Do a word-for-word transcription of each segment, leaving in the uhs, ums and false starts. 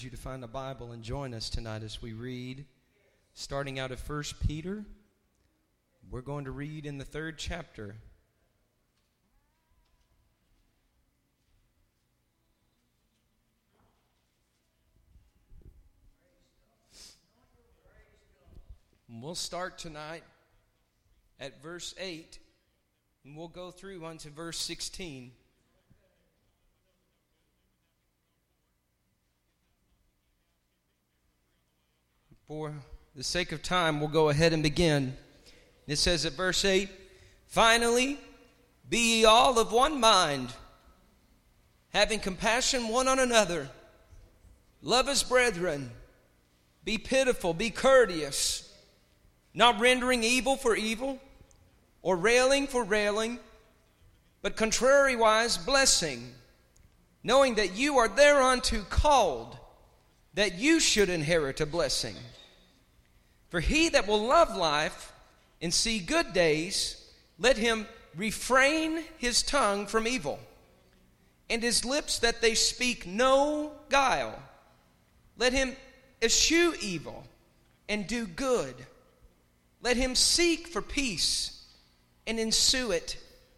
You to find a Bible and join us tonight as we read, starting out of First Peter. We're going to read in the third chapter. And we'll start tonight at verse eight, and we'll go through unto verse sixteen. For the sake of time, we'll go ahead and begin. It says at verse eight, "Finally, be ye all of one mind, having compassion one on another. Love as brethren. Be pitiful, be courteous, not rendering evil for evil, or railing for railing, but contrariwise blessing, knowing that you are thereunto called, that you should inherit a blessing. For he that will love life and see good days, let him refrain his tongue from evil, and his lips that they speak no guile. Let him eschew evil and do good. Let him seek for peace and ensue it.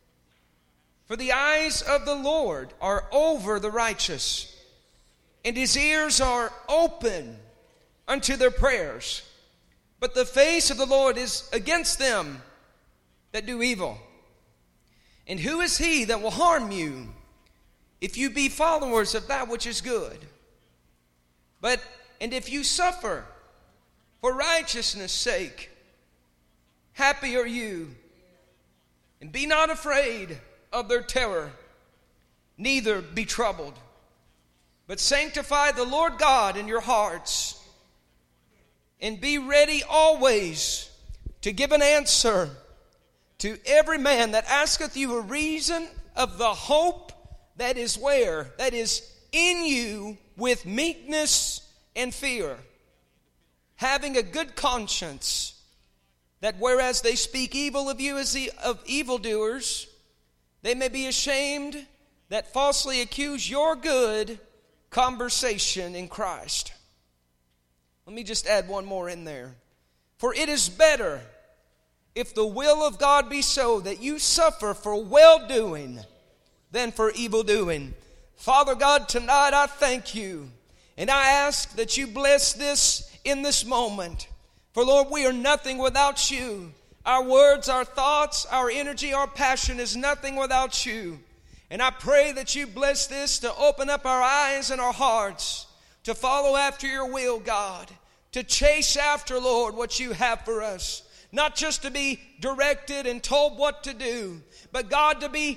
For the eyes of the Lord are over the righteous, and his ears are open unto their prayers. But the face of the Lord is against them that do evil. And who is he that will harm you, if you be followers of that which is good? But, and if you suffer for righteousness' sake, happy are you. And be not afraid of their terror, neither be troubled. But sanctify the Lord God in your hearts, and be ready always to give an answer to every man that asketh you a reason of the hope that is where? That is in you, with meekness and fear, having a good conscience, that whereas they speak evil of you as the, of evildoers, they may be ashamed that falsely accuse your good conversation in Christ." Let me just add one more in there. "For it is better, if the will of God be so, that you suffer for well-doing than for evil-doing." Father God, tonight I thank you, and I ask that you bless this in this moment. For Lord, we are nothing without you. Our words, our thoughts, our energy, our passion is nothing without you. And I pray that you bless this to open up our eyes and our hearts, to follow after your will, God, to chase after, Lord, what you have for us. Not just to be directed and told what to do, but God, to be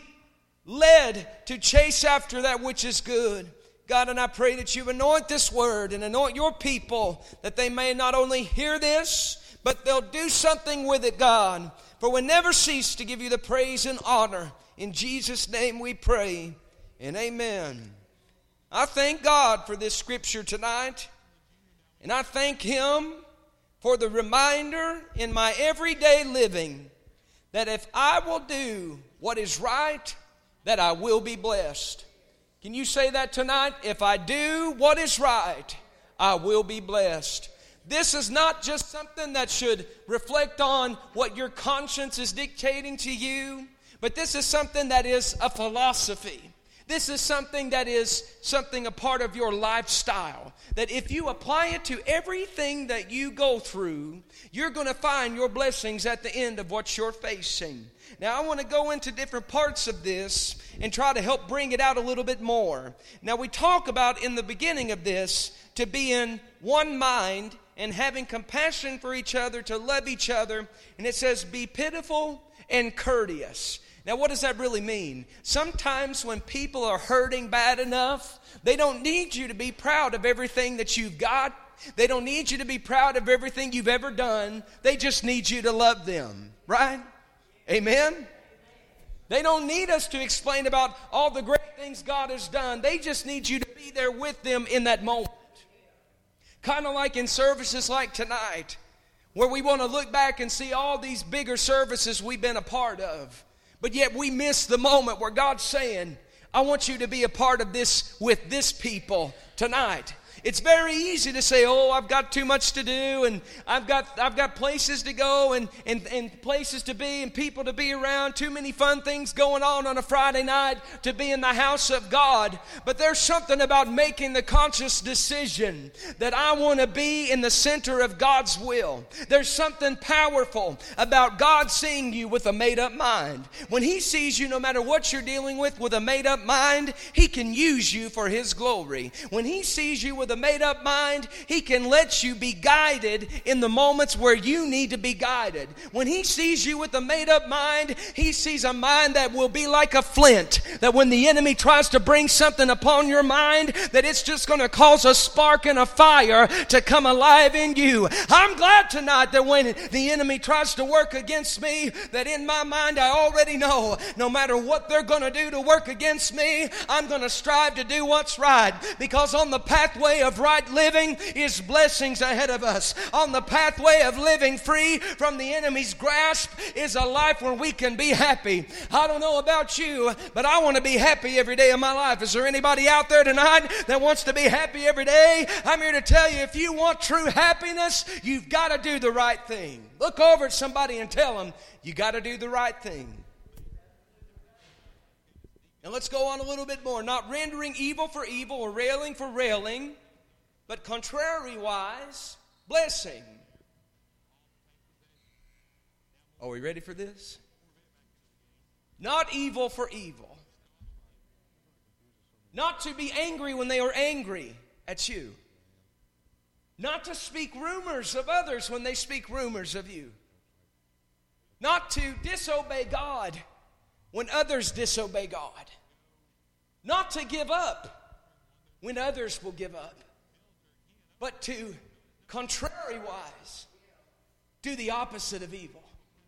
led to chase after that which is good. God, and I pray that you anoint this word and anoint your people, that they may not only hear this, but they'll do something with it, God. For we never cease to give you the praise and honor. In Jesus' name we pray, and amen. I thank God for this scripture tonight, and I thank him for the reminder in my everyday living that if I will do what is right, that I will be blessed. Can you say that tonight? If I do what is right, I will be blessed. This is not just something that should reflect on what your conscience is dictating to you, but this is something that is a philosophy. This is something that is something a part of your lifestyle. That if you apply it to everything that you go through, you're going to find your blessings at the end of what you're facing. Now, I want to go into different parts of this and try to help bring it out a little bit more. Now, we talk about in the beginning of this to be in one mind and having compassion for each other, to love each other. And it says, be pitiful and courteous. Now, what does that really mean? Sometimes when people are hurting bad enough, they don't need you to be proud of everything that you've got. They don't need you to be proud of everything you've ever done. They just need you to love them, right? Amen? They don't need us to explain about all the great things God has done. They just need you to be there with them in that moment. Kind of like in services like tonight, where we want to look back and see all these bigger services we've been a part of. But yet we miss the moment where God's saying, I want you to be a part of this with this people tonight. It's very easy to say, oh, I've got too much to do, and I've got I've got places to go and, and, and places to be and people to be around, too many fun things going on on a Friday night to be in the house of God. But there's something about making the conscious decision that I want to be in the center of God's will. There's something powerful about God seeing you with a made-up mind. When He sees you, no matter what you're dealing with, with a made-up mind, He can use you for His glory. When He sees you with a made-up mind, He can let you be guided in the moments where you need to be guided. When He sees you with a made-up mind, He sees a mind that will be like a flint, that when the enemy tries to bring something upon your mind, that it's just going to cause a spark and a fire to come alive in you. I'm glad tonight that when the enemy tries to work against me, that in my mind I already know, no matter what they're going to do to work against me, I'm going to strive to do what's right, because on the pathway of right living is blessings ahead of us. On the pathway of living free from the enemy's grasp is a life where we can be happy. I don't know about you, but I want to be happy every day of my life. Is there anybody out there tonight that wants to be happy every day? I'm here to tell you, if you want true happiness, you've got to do the right thing. Look over at somebody and tell them, you got to do the right thing. And let's go on a little bit more. Not rendering evil for evil or railing for railing, but contrariwise, blessing. Are we ready for this? Not evil for evil. Not to be angry when they are angry at you. Not to speak rumors of others when they speak rumors of you. Not to disobey God when others disobey God. Not to give up when others will give up. But to, contrariwise, do the opposite of evil.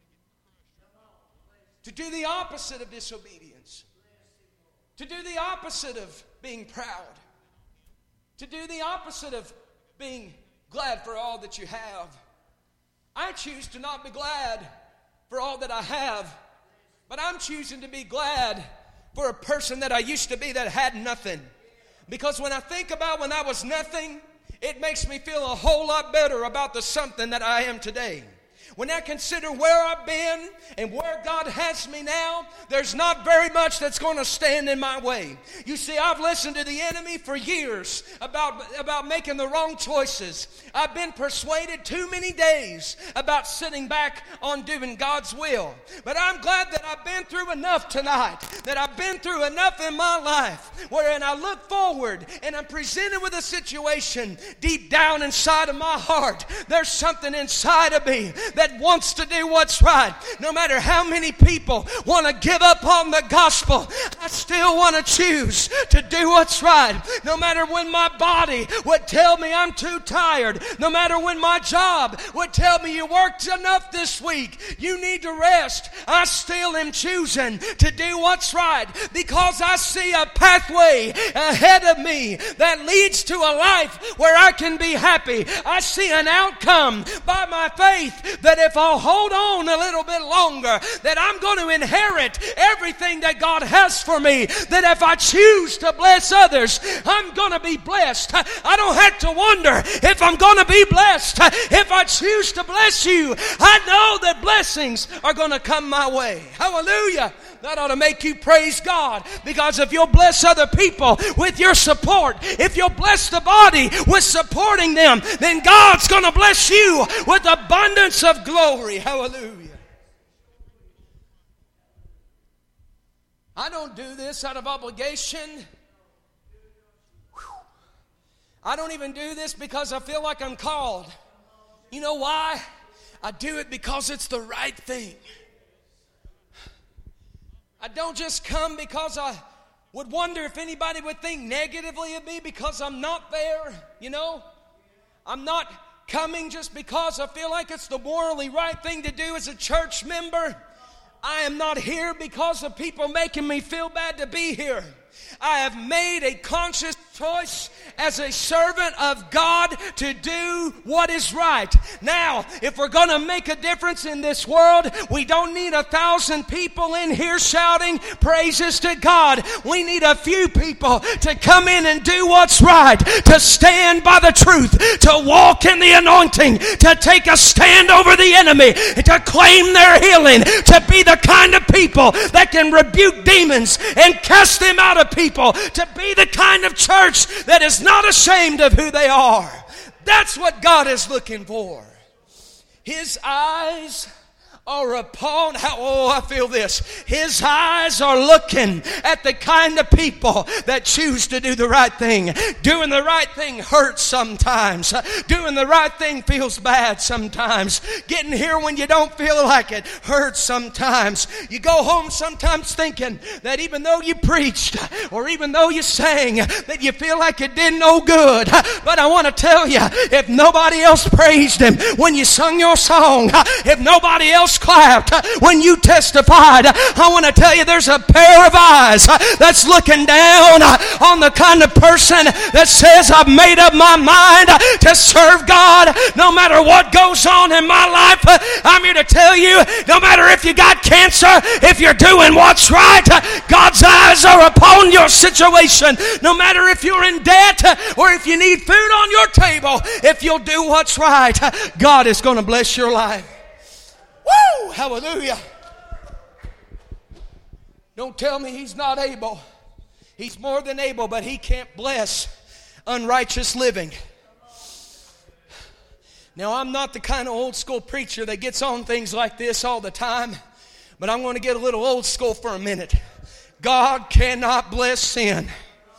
To do the opposite of disobedience. To do the opposite of being proud. To do the opposite of being glad for all that you have. I choose to not be glad for all that I have, but I'm choosing to be glad for a person that I used to be that had nothing. Because when I think about when I was nothing, it makes me feel a whole lot better about the something that I am today. When I consider where I've been and where God has me now, there's not very much that's going to stand in my way. You see, I've listened to the enemy for years about, about making the wrong choices. I've been persuaded too many days about sitting back on doing God's will. But I'm glad that I've been through enough tonight, that I've been through enough in my life, wherein I look forward and I'm presented with a situation deep down inside of my heart. There's something inside of me that wants to do what's right. No matter how many people want to give up on the gospel, I still want to choose to do what's right. No matter when my body would tell me I'm too tired, no matter when my job would tell me you worked enough this week, you need to rest, I still am choosing to do what's right, because I see a pathway ahead of me that leads to a life where I can be happy. I see an outcome by my faith that if I'll hold on a little bit longer, that I'm going to inherit everything that God has for me. That if I choose to bless others, I'm going to be blessed. I don't have to wonder if I'm going to be blessed. If I choose to bless you, I know that blessings are going to come my way. Hallelujah. That ought to make you praise God, because if you'll bless other people with your support, if you'll bless the body with supporting them, then God's going to bless you with abundance of glory. Hallelujah. I don't do this out of obligation. I don't even do this because I feel like I'm called. You know why? I do it because it's the right thing. I don't just come because I would wonder if anybody would think negatively of me because I'm not there, you know. I'm not coming just because I feel like it's the morally right thing to do as a church member. I am not here because of people making me feel bad to be here. I have made a conscious choice as a servant of God to do what is right. Now, if we're going to make a difference in this world, we don't need a thousand people in here shouting praises to God. We need a few people to come in and do what's right, to stand by the truth, to walk in the anointing, to take a stand over the enemy, to claim their healing, to be the kind of people that can rebuke demons and cast them out of people, to be the kind of church that is not ashamed of who they are. That's what God is looking for. His eyes are upon, how, oh, I feel this. His eyes are looking at the kind of people that choose to do the right thing. Doing the right thing hurts sometimes. Doing the right thing feels bad sometimes. Getting here when you don't feel like it hurts sometimes. You go home sometimes thinking that even though you preached or even though you sang, that you feel like it did no good. But I want to tell you, if nobody else praised Him when you sung your song, if nobody else clapped when you testified, I want to tell you there's a pair of eyes that's looking down on the kind of person that says, I've made up my mind to serve God no matter what goes on in my life. I'm here to tell you, no matter if you got cancer, if you're doing what's right, God's eyes are upon your situation. No matter if you're in debt or if you need food on your table, if you'll do what's right, God is going to bless your life. Woo! Hallelujah. Don't tell me He's not able. He's more than able, but He can't bless unrighteous living. Now, I'm not the kind of old school preacher that gets on things like this all the time, but I'm going to get a little old school for a minute. God cannot bless sin.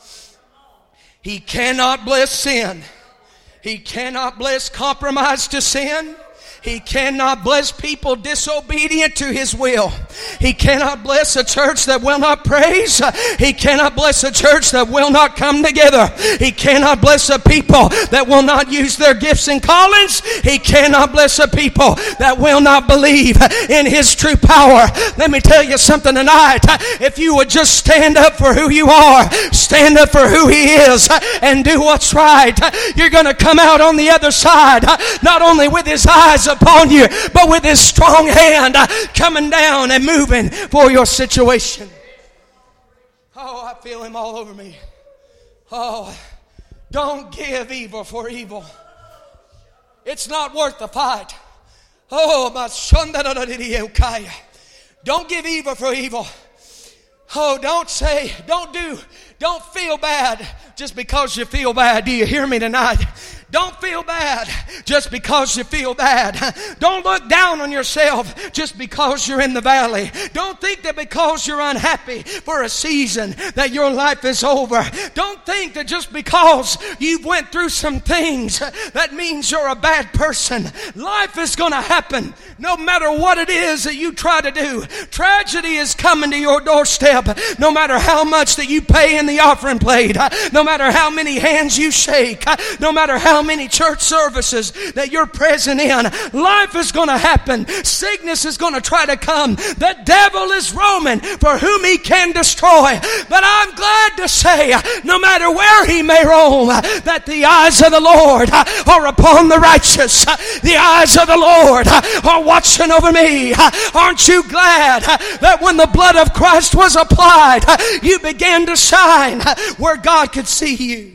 He cannot bless sin. He cannot bless compromise to sin. He cannot bless people disobedient to His will. He cannot bless a church that will not praise. He cannot bless a church that will not come together. He cannot bless a people that will not use their gifts and callings. He cannot bless a people that will not believe in His true power. Let me tell you something tonight. If you would just stand up for who you are, stand up for who He is, and do what's right, you're going to come out on the other side, not only with His eyes upon you, but with His strong hand uh, coming down and moving for your situation. Oh, I feel Him all over me. Oh, don't give evil for evil. It's not worth the fight. Oh, my son, don't give evil for evil. Oh, don't say, don't do, don't feel bad just because you feel bad. Do you hear me tonight? Don't feel bad just because you feel bad. Don't look down on yourself just because you're in the valley. Don't think that because you're unhappy for a season that your life is over. Don't think that just because you've went through some things that means you're a bad person. Life is going to happen no matter what it is that you try to do. Tragedy is coming to your doorstep no matter how much that you pay in the offering plate, no matter how many hands you shake, no matter how How many church services that you're present in. Life is going to happen. Sickness is going to try to come. The devil is roaming for whom he can destroy. But I'm glad to say, no matter where he may roam, that the eyes of the Lord are upon the righteous. The eyes of the Lord are watching over me. Aren't you glad that when the blood of Christ was applied, you began to shine where God could see you?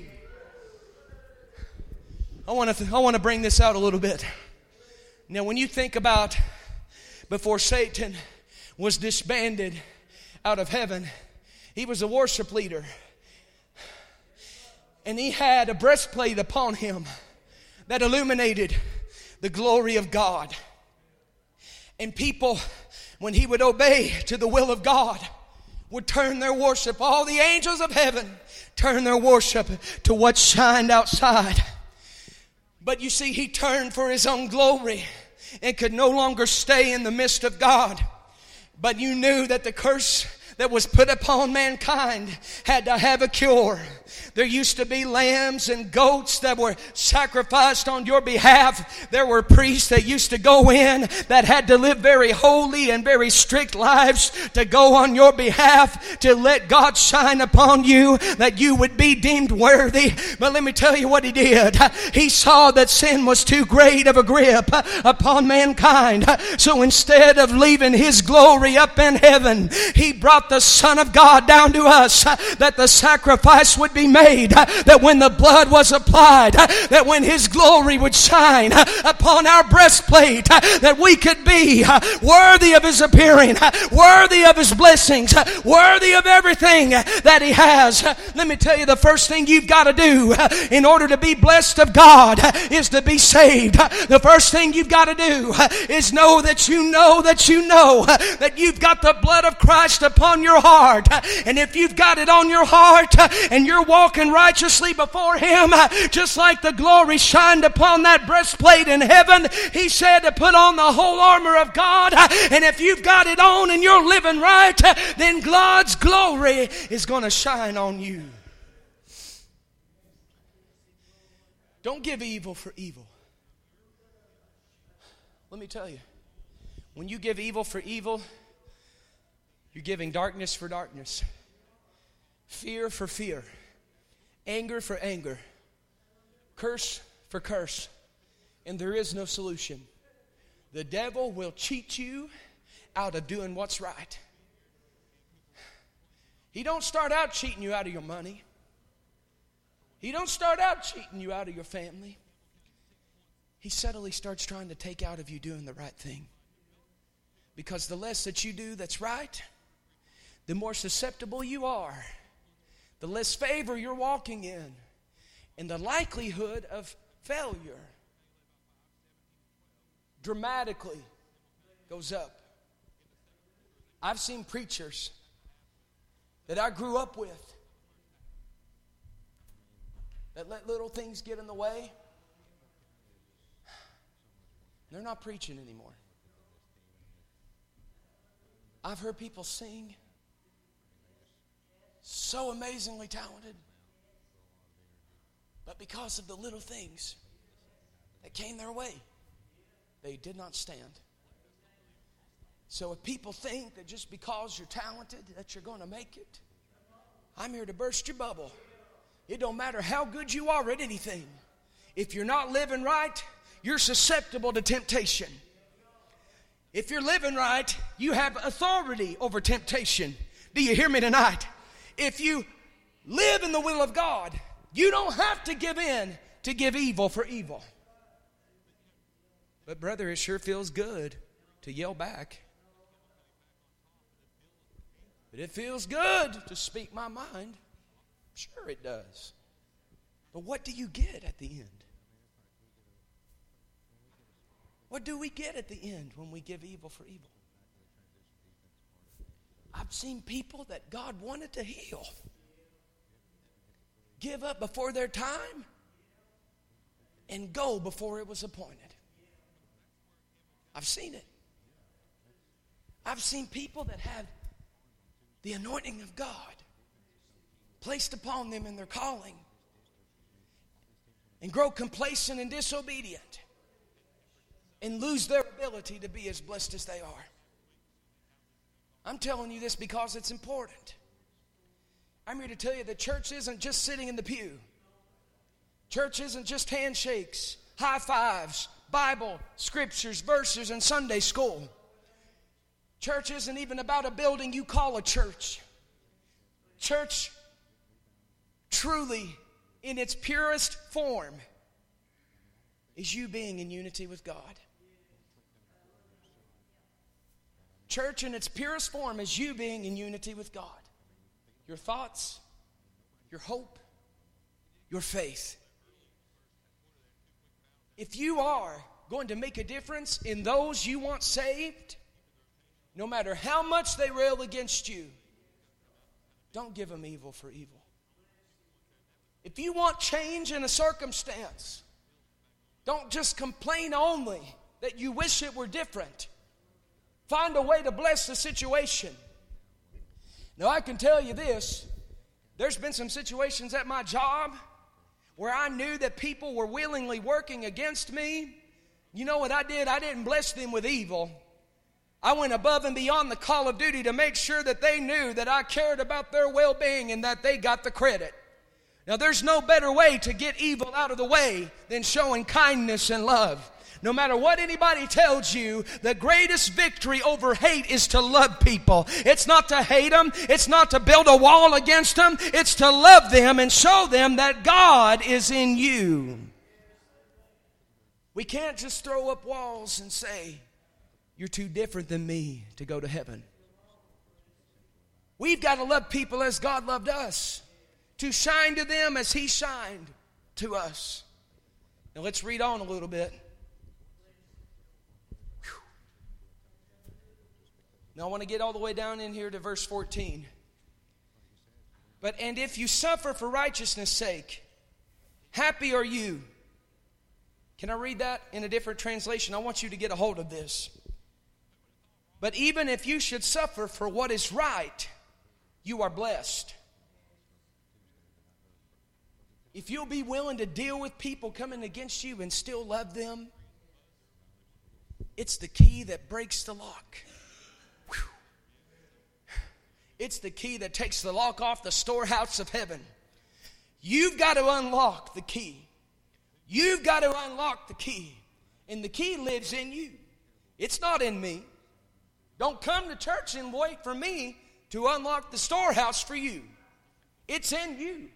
I want to I want to bring this out a little bit. Now, when you think about before Satan was disbanded out of heaven, he was a worship leader. And he had a breastplate upon him that illuminated the glory of God. And people, when he would obey to the will of God, would turn their worship, all the angels of heaven, turn their worship to what shined outside. But you see, he turned for his own glory and could no longer stay in the midst of God. But you knew that the curse that was put upon mankind had to have a cure. There used to be lambs and goats that were sacrificed on your behalf. There were priests that used to go in that had to live very holy and very strict lives to go on your behalf, to let God shine upon you, that you would be deemed worthy. But let me tell you what he did. He saw that sin was too great of a grip upon mankind. So instead of leaving his glory up in heaven, he brought the Son of God down to us, that the sacrifice would be made, that when the blood was applied, that when his glory would shine upon our breastplate, that we could be worthy of his appearing, worthy of his blessings, worthy of everything that he has. Let me tell you, the first thing you've got to do in order to be blessed of God is to be saved. The first thing you've got to do is know that you know that you know that you've got the blood of Christ upon your heart. And if you've got it on your heart and you're walking righteously before him, just like the glory shined upon that breastplate in heaven, he said to put on the whole armor of God. And if you've got it on and you're living right, then God's glory is going to shine on you. Don't give evil for evil. Let me tell you, when you give evil for evil, you're giving darkness for darkness, fear for fear, anger for anger, curse for curse, and there is no solution. The devil will cheat you out of doing what's right. He don't start out cheating you out of your money. He don't start out cheating you out of your family. He subtly starts trying to take out of you doing the right thing. Because the less that you do that's right, the more susceptible you are, the less favor you're walking in, and the likelihood of failure dramatically goes up. I've seen preachers that I grew up with that let little things get in the way. They're not preaching anymore. I've heard people sing, so amazingly talented, but because of the little things that came their way, they did not stand. So if people think that just because you're talented that you're going to make it, I'm here to burst your bubble. It don't matter how good you are at anything. If you're not living right, you're susceptible to temptation. If you're living right, you have authority over temptation. Do you hear me tonight? If you live in the will of God, you don't have to give in to give evil for evil. But brother, it sure feels good to yell back. But it feels good to speak my mind. Sure it does. But what do you get at the end? What do we get at the end when we give evil for evil? I've seen people that God wanted to heal give up before their time and go before it was appointed. I've seen it. I've seen people that had the anointing of God placed upon them in their calling and grow complacent and disobedient and lose their ability to be as blessed as they are. I'm telling you this because it's important. I'm here to tell you that church isn't just sitting in the pew. Church isn't just handshakes, high fives, Bible, scriptures, verses, and Sunday school. Church isn't even about a building you call a church. Church, truly, in its purest form, is you being in unity with God. Church in its purest form is you being in unity with God. Your thoughts, your hope, your faith. If you are going to make a difference in those you want saved, no matter how much they rail against you, don't give them evil for evil. If you want change in a circumstance, don't just complain only that you wish it were different. Find a way to bless the situation. Now, I can tell you this. There's been some situations at my job where I knew that people were willingly working against me. You know what I did? I didn't bless them with evil. I went above and beyond the call of duty to make sure that they knew that I cared about their well-being and that they got the credit. Now, there's no better way to get evil out of the way than showing kindness and love. No matter what anybody tells you, the greatest victory over hate is to love people. It's not to hate them. It's not to build a wall against them. It's to love them and show them that God is in you. We can't just throw up walls and say, you're too different than me to go to heaven. We've got to love people as God loved us, to shine to them as He shined to us. Now let's read on a little bit. Whew. Now I want to get all the way down in here to verse fourteen. But and if you suffer for righteousness' sake, happy are you. Can I read that in a different translation? I want you to get a hold of this. But even if you should suffer for what is right, you are blessed. If you'll be willing to deal with people coming against you and still love them, it's the key that breaks the lock. Whew. It's the key that takes the lock off the storehouse of heaven. You've got to unlock the key. You've got to unlock the key. And the key lives in you. It's not in me. Don't come to church and wait for me to unlock the storehouse for you. It's in you.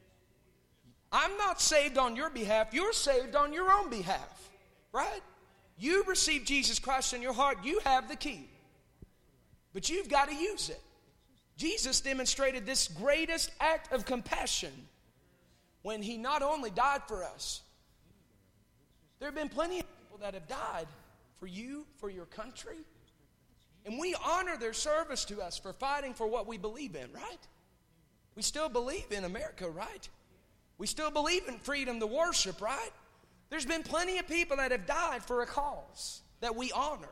I'm not saved on your behalf. You're saved on your own behalf. Right? You received Jesus Christ in your heart. You have the key. But you've got to use it. Jesus demonstrated this greatest act of compassion when He not only died for us. There have been plenty of people that have died for you, for your country. And we honor their service to us for fighting for what we believe in, right? We still believe in America, right? We still believe in freedom to worship, right? There's been plenty of people that have died for a cause that we honor.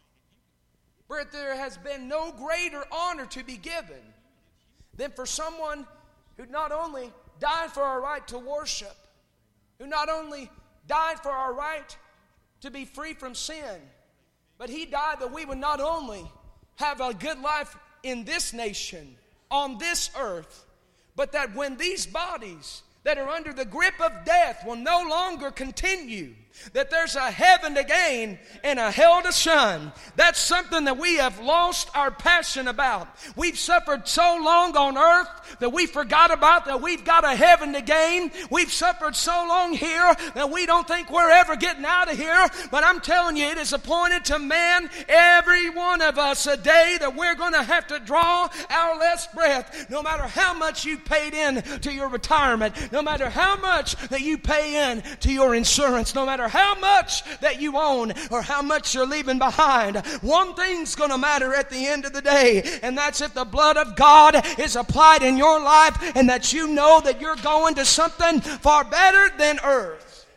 But there has been no greater honor to be given than for someone who not only died for our right to worship, who not only died for our right to be free from sin, but He died that we would not only have a good life in this nation, on this earth, but that when these bodies that are under the grip of death will no longer continue, that there's a heaven to gain and a hell to shun. That's something that we have lost our passion about. We've suffered so long on earth that we forgot about that we've got a heaven to gain. We've suffered so long here that we don't think we're ever getting out of here. But I'm telling you, it is appointed to man, every one of us, a day that we're going to have to draw our last breath. No matter how much you paid in to your retirement, no matter how much that you pay in to your insurance, no matter how much that you own or how much you're leaving behind, one thing's going to matter at the end of the day, and that's if the blood of God is applied in your life and that you know that you're going to something far better than earth.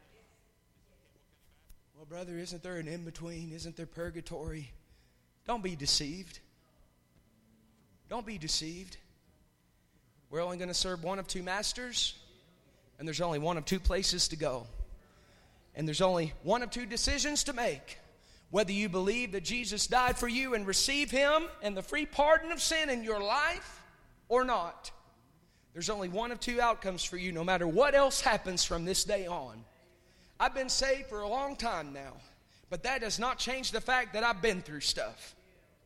Well, brother, isn't there an in-between? Isn't there purgatory? Don't be deceived. Don't be deceived. We're only going to serve one of two masters, and there's only one of two places to go. And there's only one of two decisions to make. Whether you believe that Jesus died for you and receive Him and the free pardon of sin in your life or not. There's only one of two outcomes for you, no matter what else happens from this day on. I've been saved for a long time now, but that does not change the fact that I've been through stuff.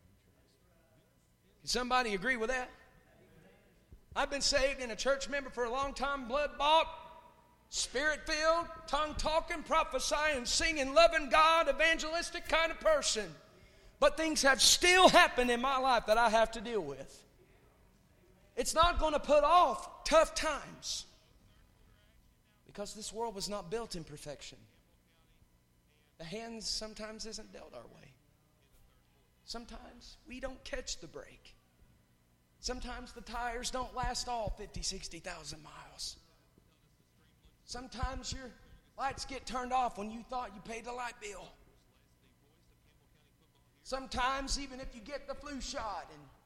Can somebody agree with that? I've been saved and a church member for a long time, blood-bought, Spirit-filled, tongue-talking, prophesying, singing, loving God, evangelistic kind of person. But things have still happened in my life that I have to deal with. It's not going to put off tough times because this world was not built in perfection. The hand sometimes isn't dealt our way. Sometimes we don't catch the break. Sometimes the tires don't last all fifty, sixty thousand miles. Sometimes your lights get turned off when you thought you paid the light bill. Sometimes even if you get the flu shot and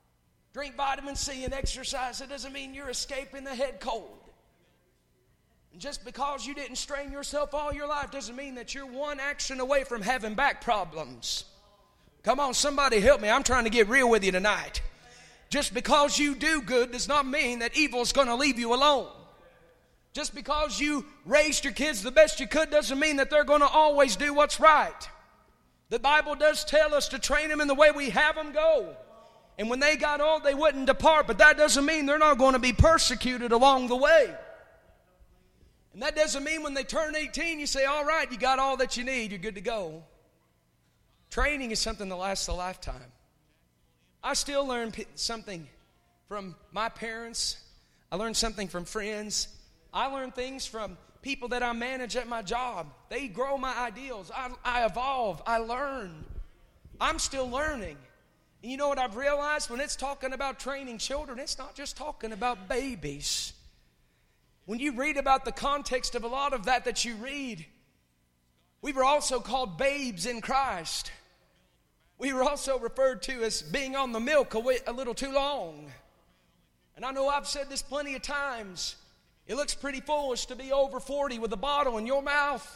drink vitamin C and exercise. It doesn't mean you're escaping the head cold. And just because you didn't strain yourself all your life doesn't mean that you're one action away from having back problems. Come on, somebody help me. I'm trying to get real with you tonight. Just because you do good does not mean that evil is going to leave you alone. Just because you raised your kids the best you could doesn't mean that they're going to always do what's right. The Bible does tell us to train them in the way we have them go. And when they got old, they wouldn't depart, but that doesn't mean they're not going to be persecuted along the way. And that doesn't mean when they turn eighteen, you say, all right, you got all that you need, you're good to go. Training is something that lasts a lifetime. I still learn something from my parents. I learned something from friends. I learn things from people that I manage at my job. They grow my ideals. I, I evolve. I learn. I'm still learning. And you know what I've realized? When it's talking about training children, it's not just talking about babies. When you read about the context of a lot of that that you read, we were also called babes in Christ. We were also referred to as being on the milk a, way, a little too long. And I know I've said this plenty of times. It looks pretty foolish to be over forty with a bottle in your mouth.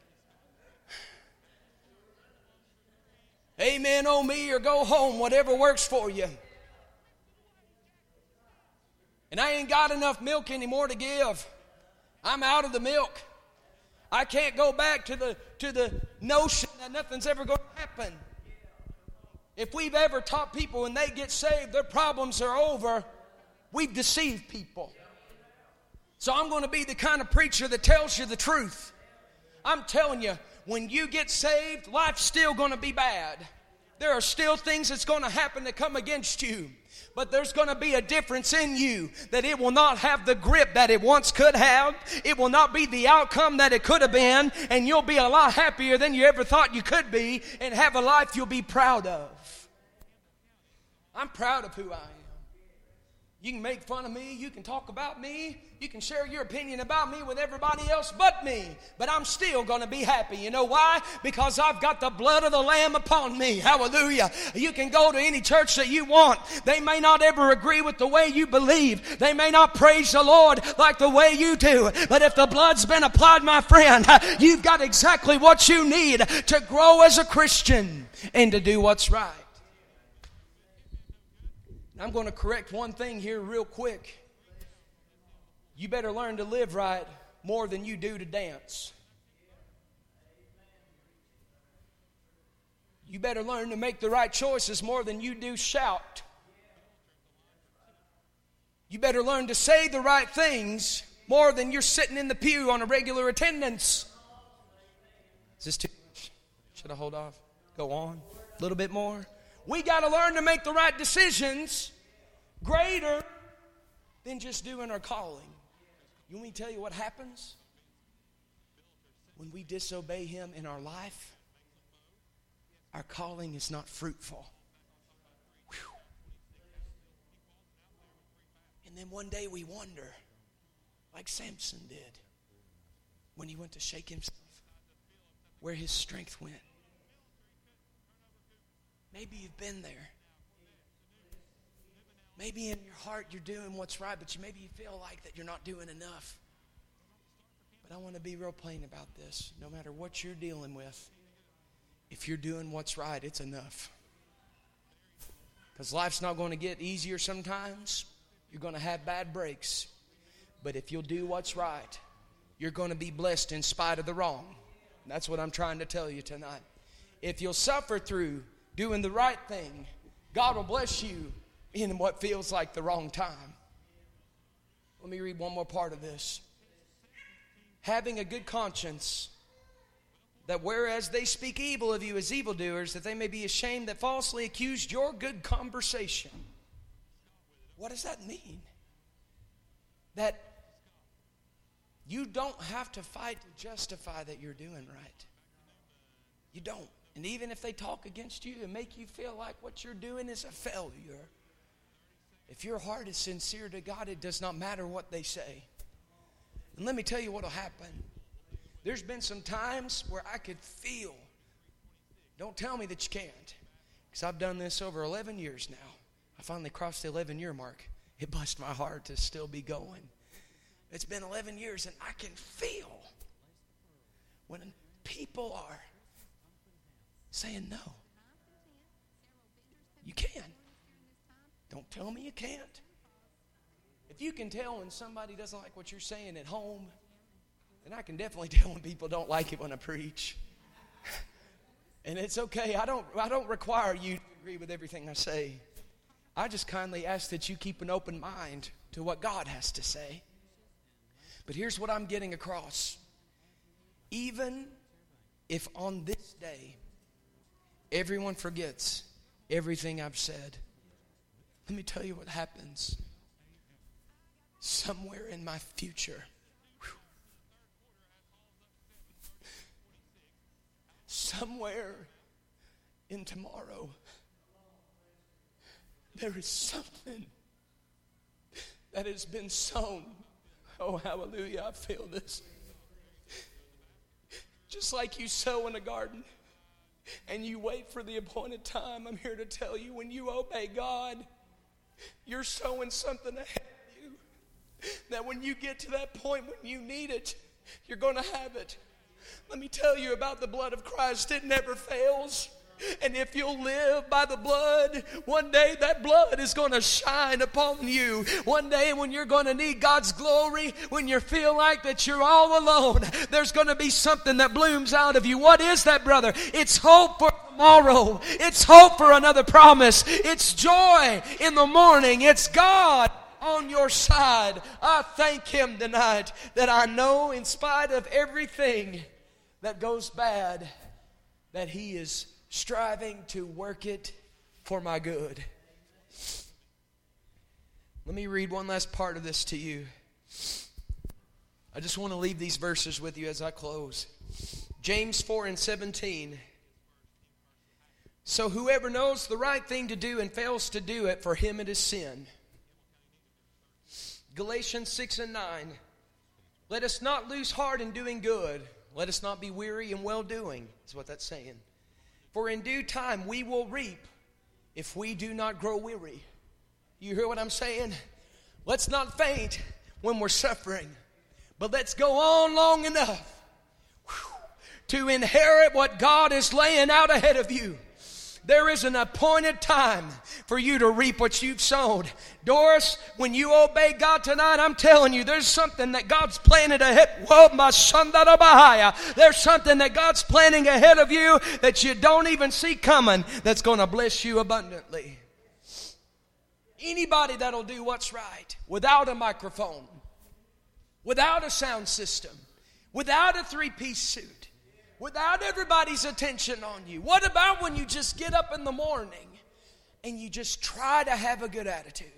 Amen, oh me, or go home, whatever works for you. And I ain't got enough milk anymore to give. I'm out of the milk. I can't go back to the, to the notion that nothing's ever going to happen. If we've ever taught people when they get saved, their problems are over, we've deceived people. So I'm going to be the kind of preacher that tells you the truth. I'm telling you, when you get saved, life's still going to be bad. There are still things that's going to happen that come against you. But there's going to be a difference in you, that it will not have the grip that it once could have. It will not be the outcome that it could have been. And you'll be a lot happier than you ever thought you could be, and have a life you'll be proud of. I'm proud of who I am. You can make fun of me. You can talk about me. You can share your opinion about me with everybody else but me. But I'm still going to be happy. You know why? Because I've got the blood of the Lamb upon me. Hallelujah. You can go to any church that you want. They may not ever agree with the way you believe. They may not praise the Lord like the way you do. But if the blood's been applied, my friend, you've got exactly what you need to grow as a Christian and to do what's right. I'm going to correct one thing here real quick. You better learn to live right more than you do to dance. You better learn to make the right choices more than you do shout. You better learn to say the right things more than you're sitting in the pew on a regular attendance. Is this too much? Should I hold off? Go on? A little bit more? We got to learn to make the right decisions greater than just doing our calling. You want me to tell you what happens when we disobey Him in our life? Our calling is not fruitful. Whew. And then one day we wonder, like Samson did when he went to shake himself, where his strength went. Maybe you've been there. Maybe in your heart you're doing what's right, but you, maybe you feel like that you're not doing enough. But I want to be real plain about this. No matter what you're dealing with, if you're doing what's right, it's enough. Because life's not going to get easier sometimes. You're going to have bad breaks. But if you'll do what's right, you're going to be blessed in spite of the wrong. And that's what I'm trying to tell you tonight. If you'll suffer through doing the right thing, God will bless you in what feels like the wrong time. Let me read one more part of this. Having a good conscience, that whereas they speak evil of you as evildoers, that they may be ashamed that falsely accused your good conversation. What does that mean? That you don't have to fight to justify that you're doing right. You don't. And even if they talk against you and make you feel like what you're doing is a failure, if your heart is sincere to God, it does not matter what they say. And let me tell you what will happen. There's been some times where I could feel, don't tell me that you can't, because I've done this over eleven years now. I finally crossed the eleven year mark. It blessed my heart to still be going. It's been eleven years and I can feel when people are saying no. You can. Don't tell me you can't. If you can tell when somebody doesn't like what you're saying at home, then I can definitely tell when people don't like it when I preach. And it's okay. I don't, I don't require you to agree with everything I say. I just kindly ask that you keep an open mind to what God has to say. But here's what I'm getting across. Even if on this day everyone forgets everything I've said, let me tell you what happens. Somewhere in my future, whew, somewhere in tomorrow, there is something that has been sown. Oh, hallelujah, I feel this. Just like you sow in a garden and you wait for the appointed time, I'm here to tell you, when you obey God, you're sowing something ahead of you. That when you get to that point when you need it, you're going to have it. Let me tell you about the blood of Christ. It never fails. And if you'll live by the blood, one day that blood is going to shine upon you. One day when you're going to need God's glory, when you feel like that you're all alone, there's going to be something that blooms out of you. What is that, brother? It's hope for tomorrow. It's hope for another promise. It's joy in the morning. It's God on your side. I thank Him tonight that I know, in spite of everything that goes bad, that He is striving to work it for my good. Let me read one last part of this to you. I just want to leave these verses with you as I close. James four and seventeen. So whoever knows the right thing to do and fails to do it, for him it is sin. Galatians six and nine. Let us not lose heart in doing good. Let us not be weary in well-doing, is what that's saying. For in due time we will reap if we do not grow weary. You hear what I'm saying? Let's not faint when we're suffering, but let's go on long enough whew, to inherit what God is laying out ahead of you. There is an appointed time for you to reap what you've sown. Doris, when you obey God tonight, I'm telling you, there's something that God's planted ahead. There's something that God's planning ahead of you that you don't even see coming, that's going to bless you abundantly. Anybody that'll do what's right without a microphone, without a sound system, without a three-piece suit, without everybody's attention on you. What about when you just get up in the morning and you just try to have a good attitude?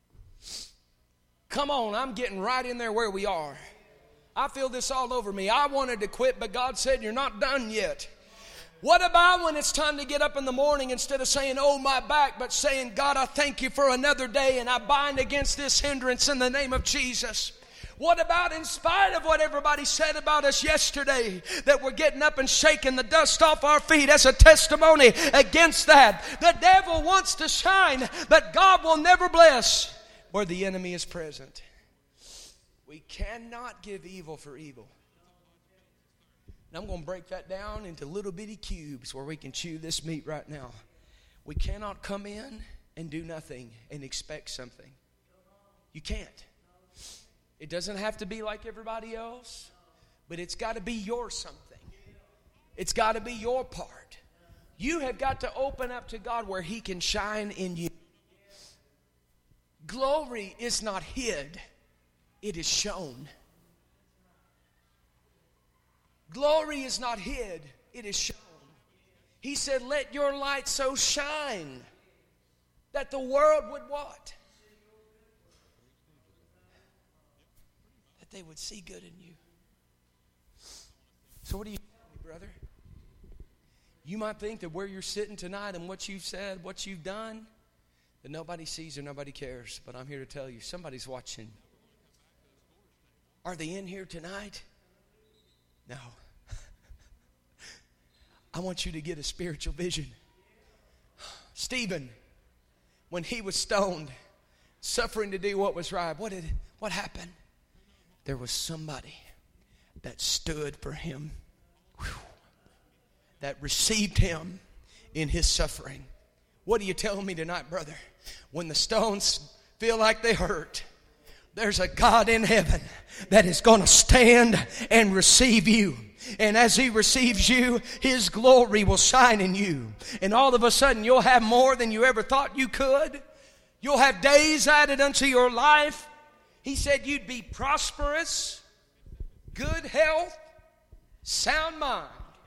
Come on, I'm getting right in there where we are. I feel this all over me. I wanted to quit, but God said, you're not done yet. What about when it's time to get up in the morning, instead of saying, oh, my back, but saying, God, I thank you for another day, and I bind against this hindrance in the name of Jesus. What about, in spite of what everybody said about us yesterday, that we're getting up and shaking the dust off our feet as a testimony against that? The devil wants to shine, but God will never bless where the enemy is present. We cannot give evil for evil. And I'm going to break that down into little bitty cubes where we can chew this meat right now. We cannot come in and do nothing and expect something. You can't. It doesn't have to be like everybody else, but it's got to be your something. It's got to be your part. You have got to open up to God where He can shine in you. Glory is not hid, it is shown. Glory is not hid, it is shown. He said, let your light so shine that the world would what? They would see good in you. So what do you think, brother? You might think that where you're sitting tonight and what you've said, what you've done, that nobody sees or nobody cares. But I'm here to tell you, somebody's watching. Are they in here tonight? No. I want you to get a spiritual vision. Stephen, when he was stoned, suffering to do what was right, what did what happened? There was somebody that stood for him, whew, that received him in his suffering. What are you telling me tonight, brother? When the stones feel like they hurt, there's a God in heaven that is going to stand and receive you. And as he receives you, his glory will shine in you. And all of a sudden, you'll have more than you ever thought you could. You'll have days added unto your life. He said you'd be prosperous, good health, sound mind.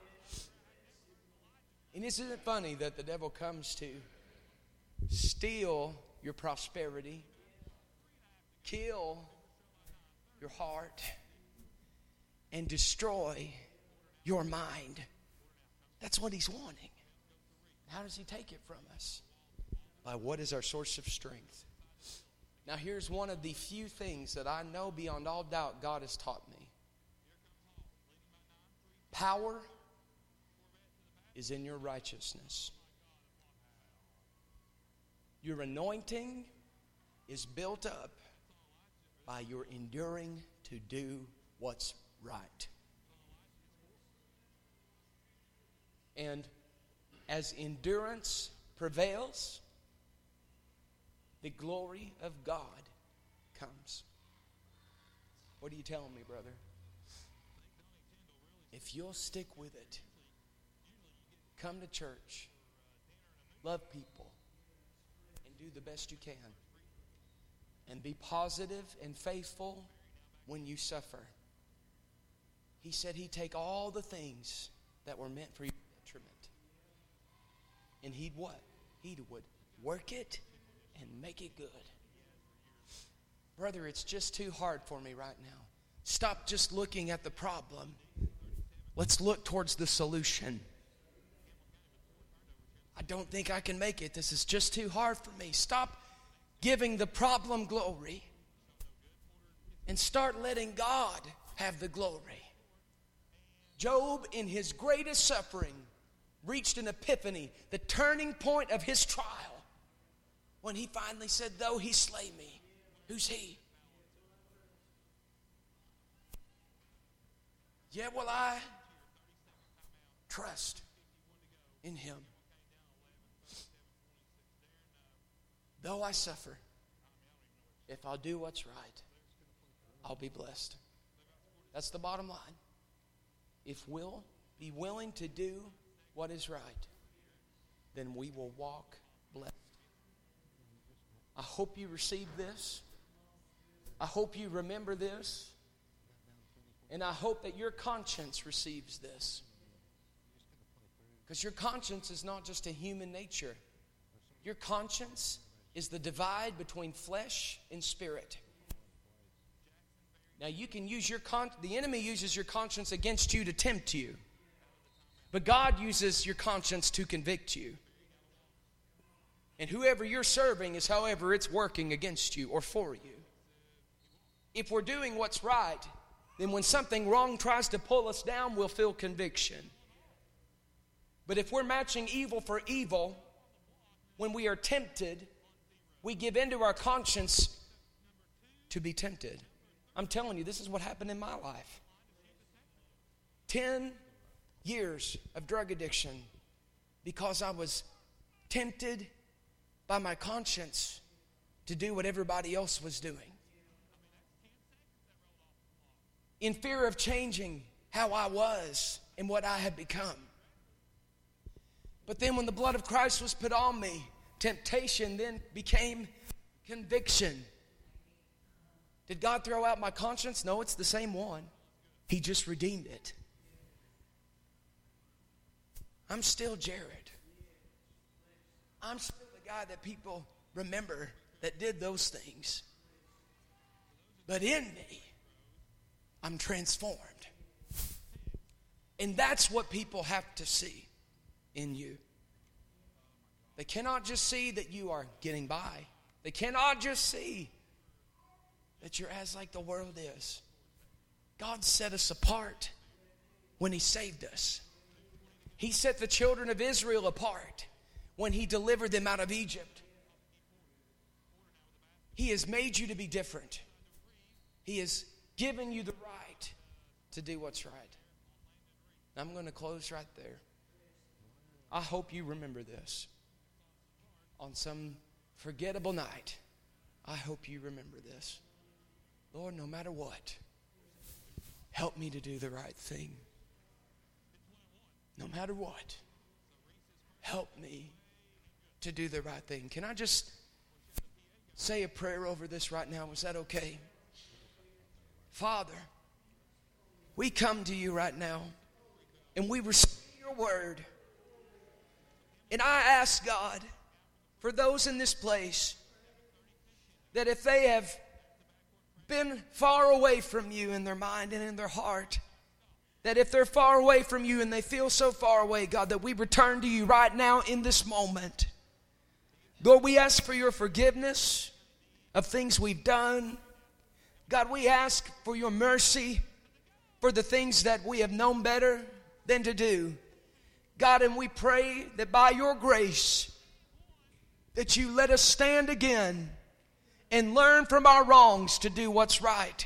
And isn't it funny that the devil comes to steal your prosperity, kill your heart, and destroy your mind? That's what he's wanting. How does he take it from us? By what is our source of strength? Now here's one of the few things that I know beyond all doubt God has taught me. Power is in your righteousness. Your anointing is built up by your enduring to do what's right. And as endurance prevails, the glory of God comes. What are you telling me, brother? If you'll stick with it, come to church, love people, and do the best you can, and be positive and faithful when you suffer. He said he'd take all the things that were meant for your detriment, and he'd what? He would work it and make it good. Brother, it's just too hard for me right now. Stop just looking at the problem. Let's look towards the solution. I don't think I can make it. This is just too hard for me. Stop giving the problem glory and start letting God have the glory. Job, in his greatest suffering, reached an epiphany, the turning point of his trial, when he finally said, though he slay me, who's he? Yet will I trust in him. Though I suffer, if I'll do what's right, I'll be blessed. That's the bottom line. If we'll be willing to do what is right, then we will walk blessed. I hope you receive this. I hope you remember this. And I hope that your conscience receives this. Because your conscience is not just a human nature. Your conscience is the divide between flesh and spirit. Now you can use your con- the enemy uses your conscience against you to tempt you. But God uses your conscience to convict you. And whoever you're serving is however it's working against you or for you. If we're doing what's right, then when something wrong tries to pull us down, we'll feel conviction. But if we're matching evil for evil, when we are tempted, we give in to our conscience to be tempted. I'm telling you, this is what happened in my life. Ten years of drug addiction because I was tempted by my conscience to do what everybody else was doing. In fear of changing how I was and what I had become. But then when the blood of Christ was put on me, temptation then became conviction. Did God throw out my conscience? No, it's the same one. He just redeemed it. I'm still Jared. I'm still the guy that people remember that did those things. But in me, I'm transformed. And that's what people have to see in you. They cannot just see that you are getting by. They cannot just see that you're as like the world is. God set us apart when He saved us. He set the children of Israel apart when He delivered them out of Egypt. He has made you to be different. He has given you the right to do what's right. I'm going to close right there. I hope you remember this. On some forgettable night, I hope you remember this. Lord, no matter what, help me to do the right thing. No matter what, help me to do the right thing. Can I just say a prayer over this right now? Is that okay? Father, we come to you right now and we receive your word. And I ask God for those in this place that if they have been far away from you in their mind and in their heart, that if they're far away from you and they feel so far away, God, that we return to you right now in this moment. Lord, we ask for your forgiveness of things we've done. God, we ask for your mercy for the things that we have known better than to do. God, and we pray that by your grace, that you let us stand again and learn from our wrongs to do what's right.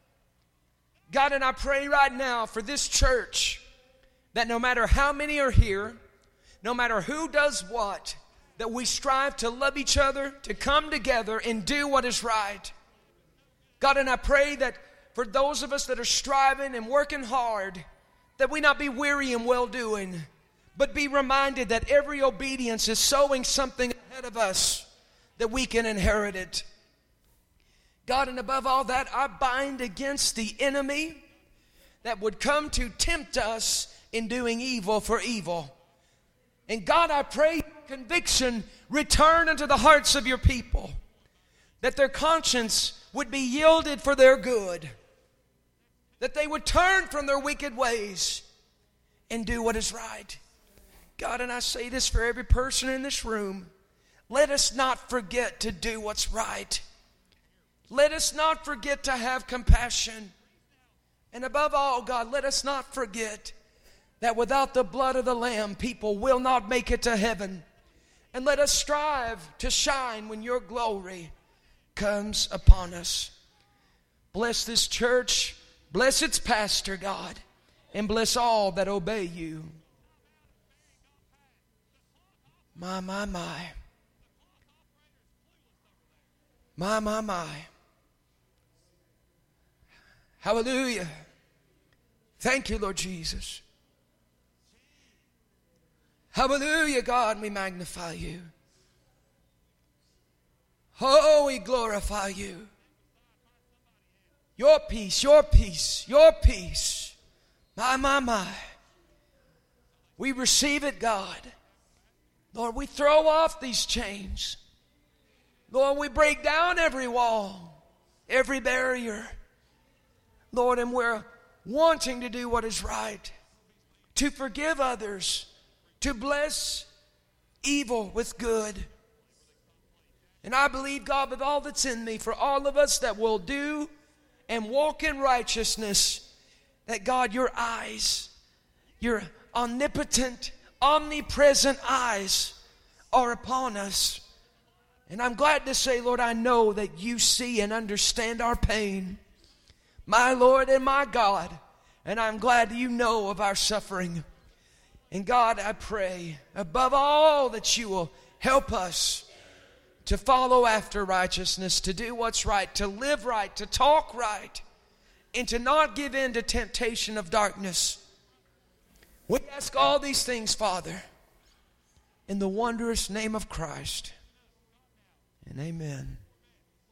God, and I pray right now for this church that no matter how many are here, no matter who does what, that we strive to love each other, to come together and do what is right. God, and I pray that for those of us that are striving and working hard, that we not be weary in well-doing, but be reminded that every obedience is sowing something ahead of us that we can inherit it. God, and above all that, I bind against the enemy that would come to tempt us in doing evil for evil. And God, I pray conviction return unto the hearts of your people, that their conscience would be yielded for their good, that they would turn from their wicked ways and do what is right. God, and I say this for every person in this room, let us not forget to do what's right. Let us not forget to have compassion. And above all, God, let us not forget that without the blood of the Lamb, people will not make it to heaven. And let us strive to shine when your glory comes upon us. Bless this church. Bless its pastor, God. And bless all that obey you. My, my, my. My, my, my. Hallelujah. Thank you, Lord Jesus. Hallelujah, God, we magnify you. Oh, we glorify you. Your peace, your peace, your peace. My, my, my. We receive it, God. Lord, we throw off these chains. Lord, we break down every wall, every barrier. Lord, and we're wanting to do what is right, to forgive others, to bless evil with good. And I believe, God, with all that's in me, for all of us that will do and walk in righteousness, that God, your eyes, your omnipotent, omnipresent eyes are upon us. And I'm glad to say, Lord, I know that you see and understand our pain, my Lord and my God. And I'm glad you know of our suffering. And God, I pray above all that you will help us to follow after righteousness, to do what's right, to live right, to talk right, and to not give in to temptation of darkness. We ask all these things, Father, in the wondrous name of Christ. And amen.